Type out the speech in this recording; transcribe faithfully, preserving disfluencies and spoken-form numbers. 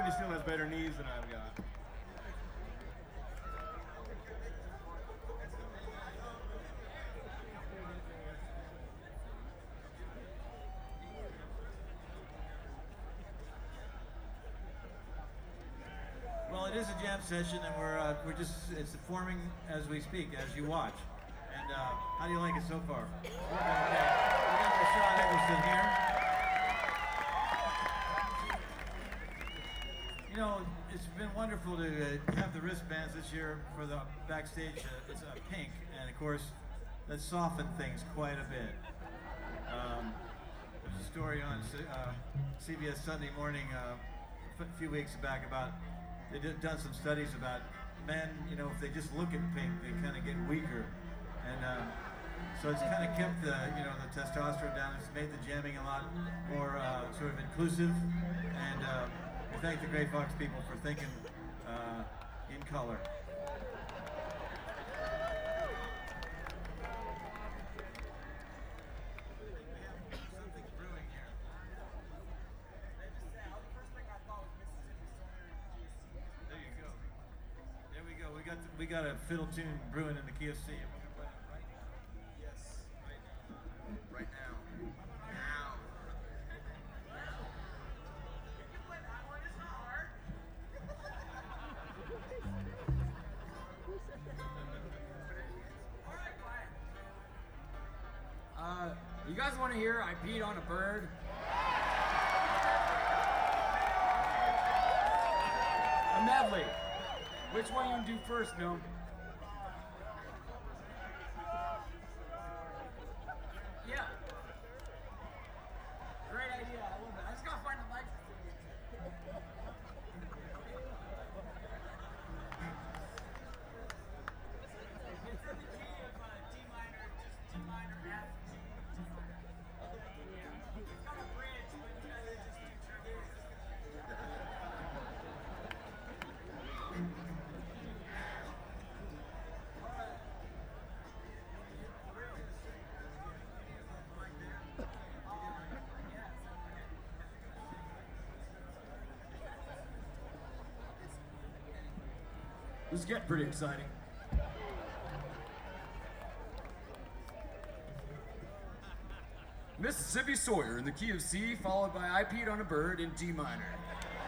Courtney still has better knees than I've got. Well, it is a jam session, and we're uh, we're just it's forming as we speak, as you watch. And uh, how do you like it so far? Okay. We got Rashad Eggleston here. You know, it's been wonderful to uh, have the wristbands this year for the backstage. Uh, it's uh, pink, and of course, that softened things quite a bit. Um, there's a story on uh, C B S Sunday Morning uh, a few weeks back about. They've done some studies about men, you know, if they just look at pink, they kind of get weaker. And uh, so it's kind of kept the, you know, the testosterone down. It's made the jamming a lot more uh, sort of inclusive. And uh, we thank the Gray Fox people for thinking uh, in color. We got a fiddle tune brewing in the K F C. Yes, right now. Right now. Now. You can play that one, it's not hard. All right, quiet. Uh, you guys want to hear I Peed on a Bird? A medley. Which one you do first, Bill? Yeah. Great idea. I love it. I just gotta find a license. It's in the key of uh, D minor, just D minor F. Yeah. It's got a bridge, but you guys are just two triggers. This is getting pretty exciting. Mississippi Sawyer in the key of C, followed by I Peed on a Bird in D minor.